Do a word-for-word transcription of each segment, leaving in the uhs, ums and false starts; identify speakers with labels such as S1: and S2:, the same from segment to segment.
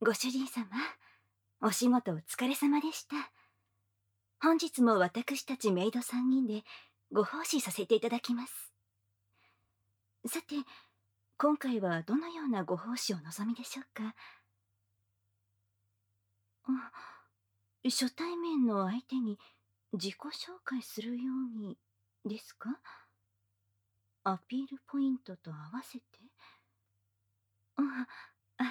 S1: ご主人様、お仕事お疲れ様でした。本日も私たちメイドさんにんでご奉仕させていただきます。さて、今回はどのようなご奉仕を望みでしょうか。あ、初対面の相手に自己紹介するようにですか。アピールポイントと合わせて。あ、あ、はい。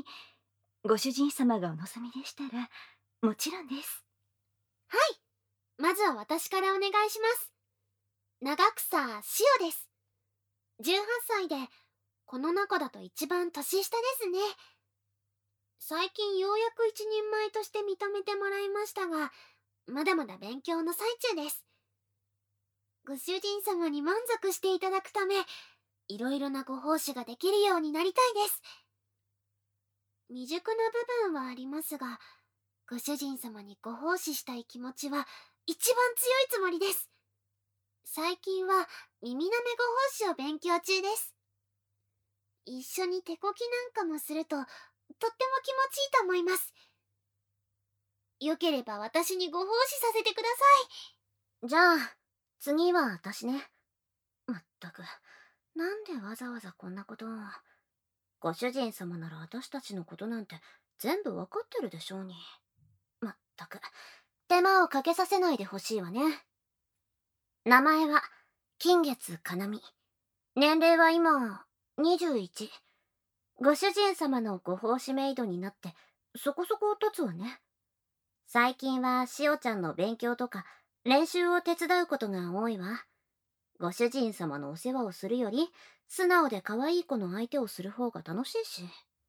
S1: ご主人様がお望みでしたらもちろんです。
S2: はい、まずは私からお願いします。長草しおです。じゅうはっさいで、この中だと一番年下ですね。最近ようやく一人前として認めてもらいましたが、まだまだ勉強の最中です。ご主人様に満足していただくため、いろいろなご奉仕ができるようになりたいです。未熟な部分はありますが、ご主人様にご奉仕したい気持ちは一番強いつもりです。最近は耳なめご奉仕を勉強中です。一緒に手こきなんかもすると、とっても気持ちいいと思います。よければ私にご奉仕させてください。
S3: じゃあ、次は私ね。まったく、なんでわざわざこんなことを。ご主人様なら私たちのことなんて全部わかってるでしょうに。まったく、手間をかけさせないでほしいわね。名前は、金月かなみ。年齢は今、にじゅういち。ご主人様のご奉仕メイドになって、そこそこ経つわね。最近はしおちゃんの勉強とか、練習を手伝うことが多いわ。ご主人様のお世話をするより、素直で可愛い子の相手をする方が楽しいし。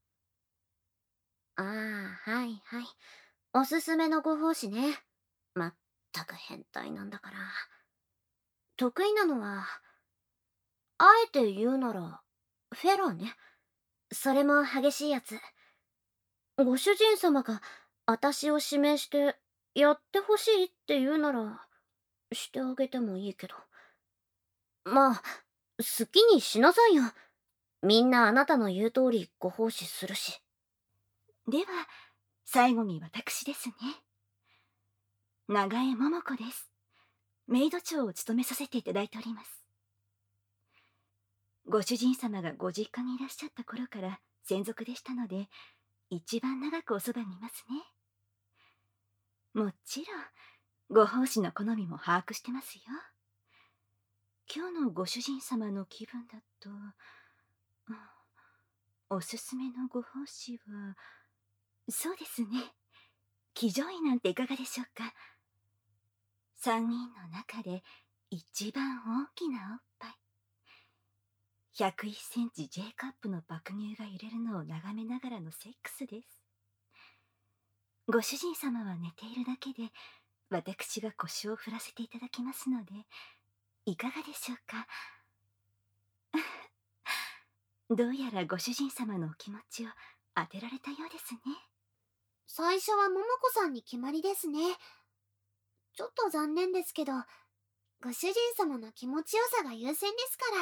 S3: ああ、はいはい。おすすめのご奉仕ね。まったく変態なんだから。得意なのは、あえて言うなら、フェラーね。それも激しいやつ。ご主人様が私を指名してやってほしいって言うならしてあげてもいいけど、まあ好きにしなさいよ。みんなあなたの言う通りご奉仕するし。
S1: では最後に私ですね。長江桃子です。メイド長を務めさせていただいております。ご主人様がご実家にいらっしゃった頃から専属でしたので、一番長くおそばにいますね。もちろんご奉仕の好みも把握してますよ。今日のご主人様の気分だと、うん、おすすめのご奉仕は、そうですね、騎乗位なんていかがでしょうか。三人の中で一番大きなおっぱい、ひゃくいっセンチ J カップの爆乳が揺れるのを眺めながらのセックスです。ご主人様は寝ているだけで、私が腰を振らせていただきますので、いかがでしょうか。どうやらご主人様のお気持ちを当てられたようですね。
S2: 最初は桃子さんに決まりですね。ちょっと残念ですけど、ご主人様の気持ちよさが優先ですから。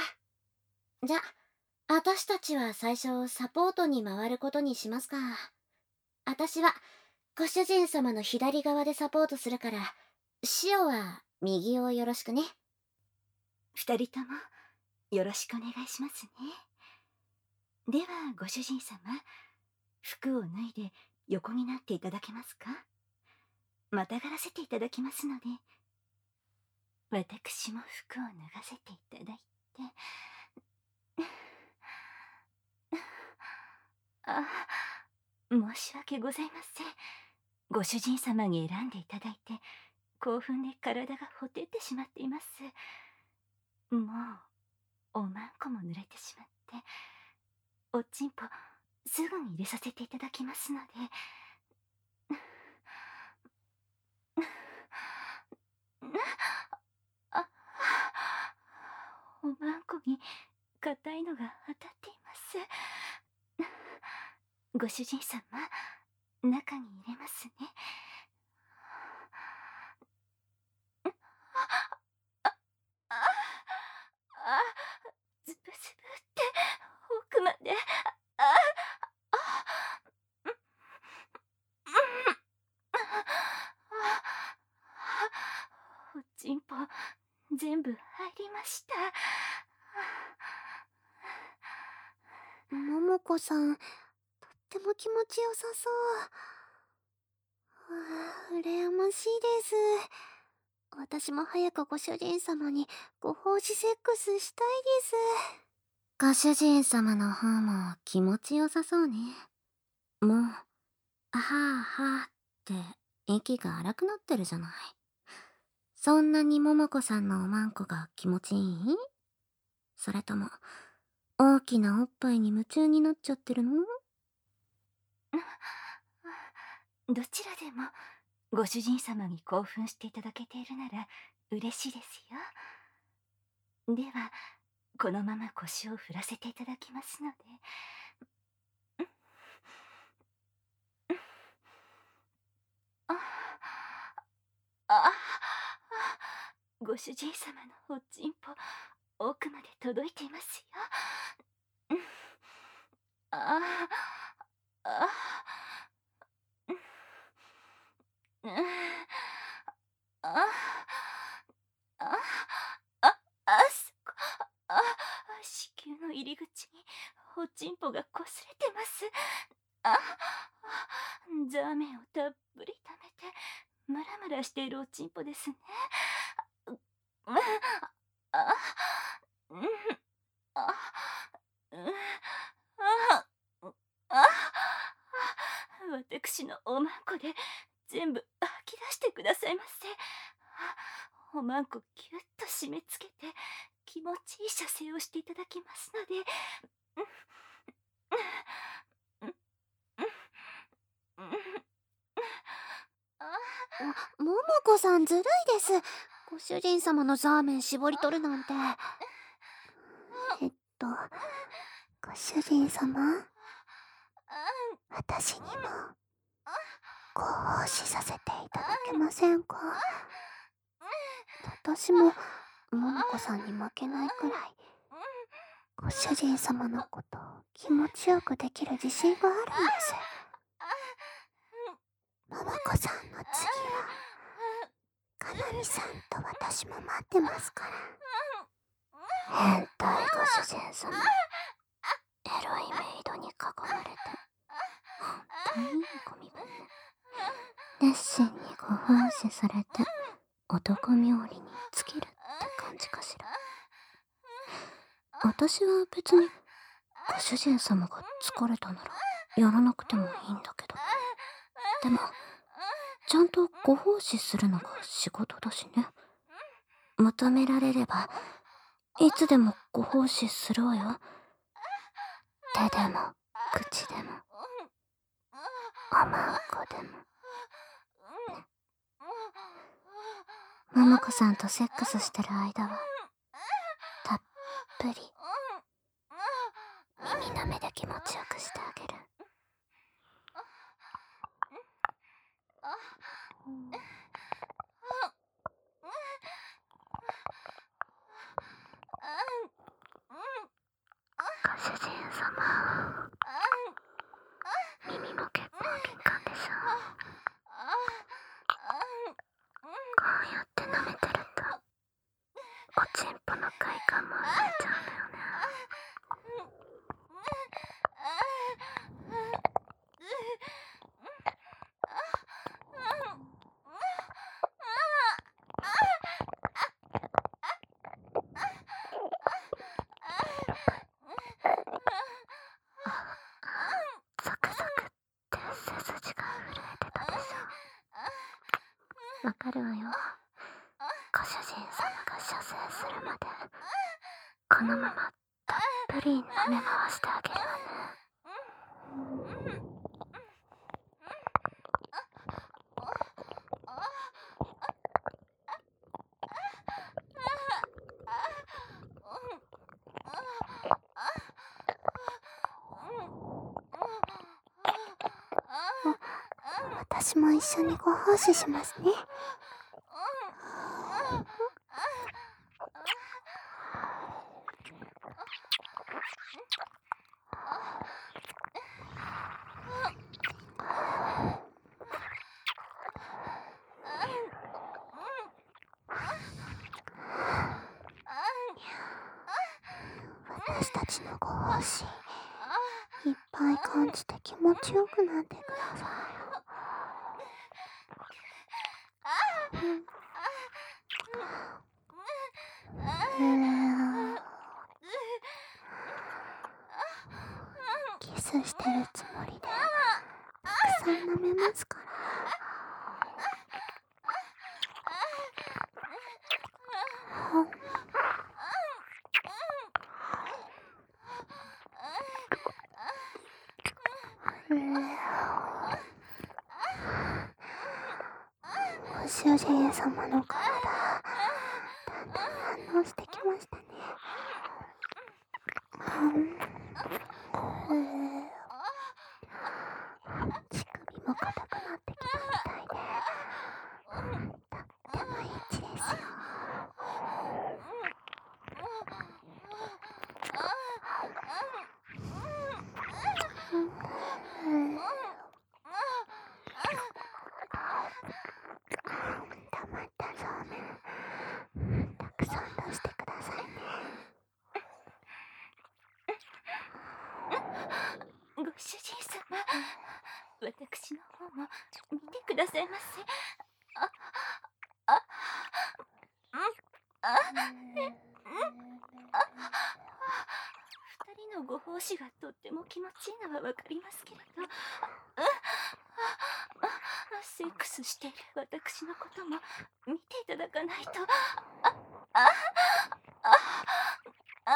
S3: じゃ、私たちは最初サポートに回ることにしますか。私はご主人様の左側でサポートするから、シオは右をよろしくね。
S1: 二人ともよろしくお願いしますね。ではご主人様、服を脱いで横になっていただけますか。またがらせていただきますので、私も服を脱がせていただいて。あ、申し訳ございません。ご主人様に選んでいただいて、興奮で体がほてってしまっています。もうおまんこも濡れてしまって、おちんぽすぐに入れさせていただきますので。あ、おまんこに硬いのが当たっています。ご主人様、中に入れますね。あ、あ、あ、ズブズブって奥まで。あ、あ、 全部入りました。
S2: 桃子さん、とっても気持ちよさそう。はあ、羨ましいです。私も早くご主人様にご奉仕セックスしたいです。
S3: ご主人様の方も気持ちよさそうね。もう、あはあはあって息が荒くなってるじゃない。そんなに桃子さんのおまんこが気持ちいい？それとも、大きなおっぱいに夢中になっちゃってるの？
S1: どちらでもご主人様に興奮していただけているなら嬉しいですよ。ではこのまま腰を振らせていただきますので。ああ、ご主人様のおちんぽ奥まで届いていますよ。ああ、ああ、ああ、ああ、すこあ子宮の入り口におちんぽがこすれてます。あ、ザーメンをたっぷり溜めてムラムラしているおちんぽですね。ああ、うん、あ、うん、あ、あ、私のおまんこで全部吐き出してくださいませ。おまんこぎゅっと締め付けて気持ちいい射精をしていただきますので。
S2: も桃子さんずるいです。ご主人様のザーメン絞り取るなんて。えっとご主人様、私にもご奉仕させていただけませんか？私も桃子さんに負けないくらいご主人様のことを気持ちよくできる自信があるんです。桃子さんの次はかなみさんと私も待ってますから。変態ご主人様、エロいメイドに囲まれてほんとにいいご身分ね。熱心にご奉仕されて男冥利に尽きるって感じかしら。私は別にご主人様が疲れたならやらなくてもいいんだけど。でもちゃんとご奉仕するのが仕事だしね。求められればいつでもご奉仕するわよ。手でも口でもおまんこでもね。桃子さんとセックスしてる間はたっぷり耳の目で気持ちよくしてあげる。ご主人様、耳も結構敏感でしょ。こうやって舐めてるとおちんぽの快感も見えちゃうんだよね。ザクザクって背筋が震えてたでしょ。わかるわよ。ご主人様が射精するまでこのままたっぷり舐め回してあげるわね。 私も一緒にご奉仕しますね。
S3: 少しいっぱい感じて気持ちよくなってください。うん、キスしてるつもりでたくさん舐めますから。ご主人様の体、だんだん反応してきましたね。うん、乳首も硬くなってきたみたいで、とってもいい位置ですよ。溜まったそうめん、たくさん出してくださいね。
S1: ご主人様、私の方も見てくださいませ。あ、あ、あ、二人のご奉仕がとっても気持ちいいのはわかりますけれど、セックスしている私のことも見ていただかないと。あ、あ、あ、あ、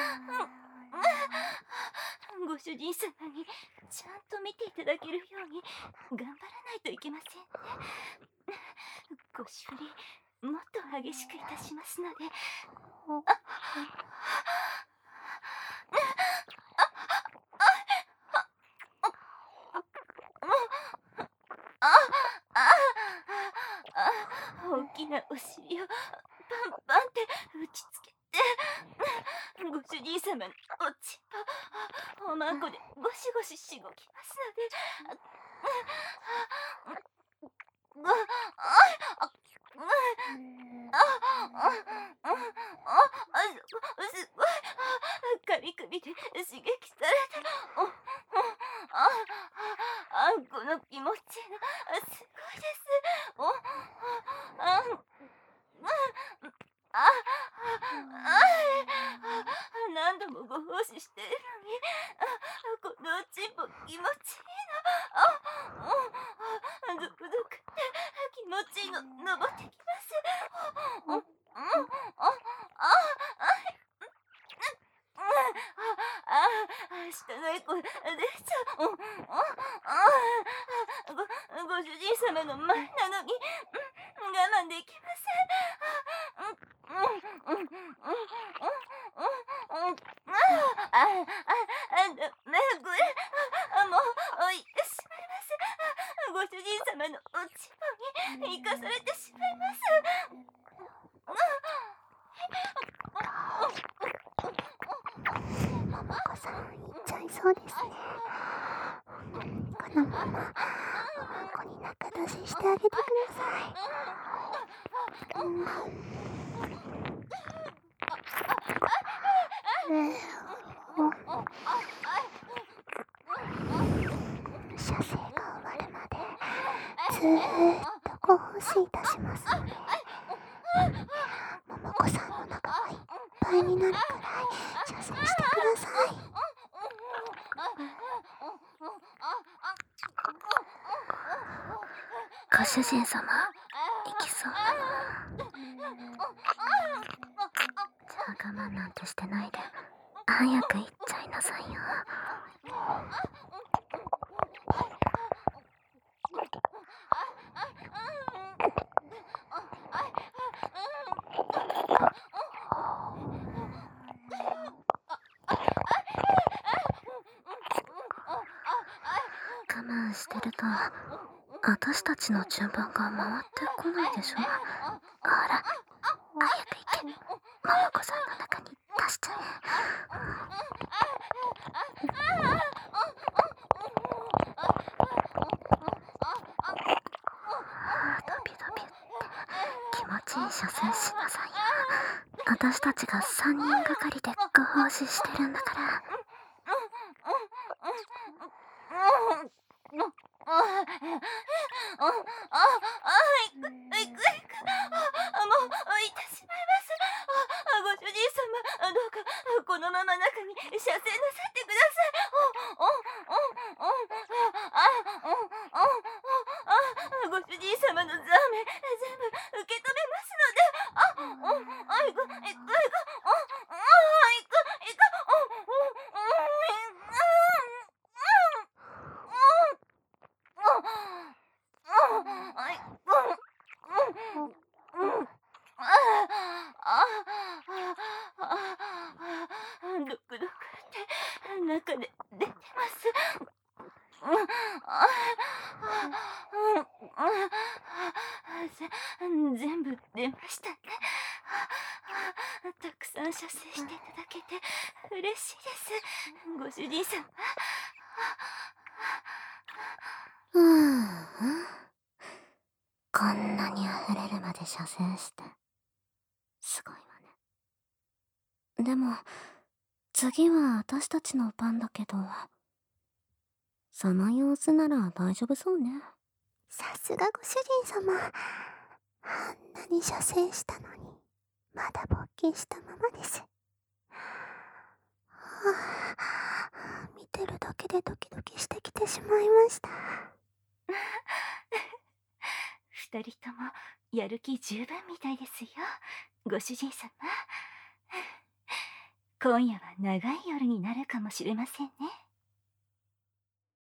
S1: ご主人様にちゃんと見ていただけるように頑張らないといけませんね。ごし振りもっと激しくいたしますので。あ、大きなお尻をパンパンって打ちつけて、ご主人様のおちんぽおまんこでゴシゴシしごきますので。すごい髪首で刺激された。あ、この気持ちがすごいです。お、あ、あ、何度もご奉仕しているのに、このおちんぽ気持ちいいの。あ、ゾクゾクって気持ちいいの登ってきます。うん、うん、あ、あ、下のエコ出ちゃう。ご、ご主人様の前なのに我慢できません。あ、あ、あ、ダメ、これもう言ってしまいます。ご主人様のおちんぽに生かされてしまいます。
S3: ももこさん、いっちゃいそうですね。このままおまんこに仲出ししてあげてください。うん、射精が終わるまでずーっとご奉仕いたしますので、ももこさんの中がいっぱいになるくらい射精してください。ご主人様、行きそうだな。じゃあ我慢なんてしてないで早く行っちゃいなさいよ。我慢してると私たちの順番が回ってこないでしょ。ほら、早く行け。ももこさんの中に出しちゃえ。ドビドビって気持ちいい射精しなさいよ。私たちがさんにんがかりでご奉仕してるんだから。
S1: あ、あ、あ、あ、いく、いく、いく、あ、もう、いてしまいます。あ、ご主人様、どうか、このまま中に射精なさってください。お、お、お、お、あ、お、お、あ、ご主人様のザーメン、全部受け止めますので、あ、お、あ、いく、いく、いく、お、あ、いく、いく、お、お、お、ドクドクって中で出てます。全部出ましたね。たくさん射精していただけて嬉しいです、ご主人様。
S3: うーん。こんなに溢れるまで射精してすごいわね。でも次は私たちの番だけど、その様子なら大丈夫そうね。
S2: さすがご主人様。あんなに射精したのにまだ勃起したままです。はあ、見てるだけでドキドキしてきてしまいました。
S1: 二人ともやる気十分みたいですよ、ご主人様。今夜は長い夜になるかもしれませんね。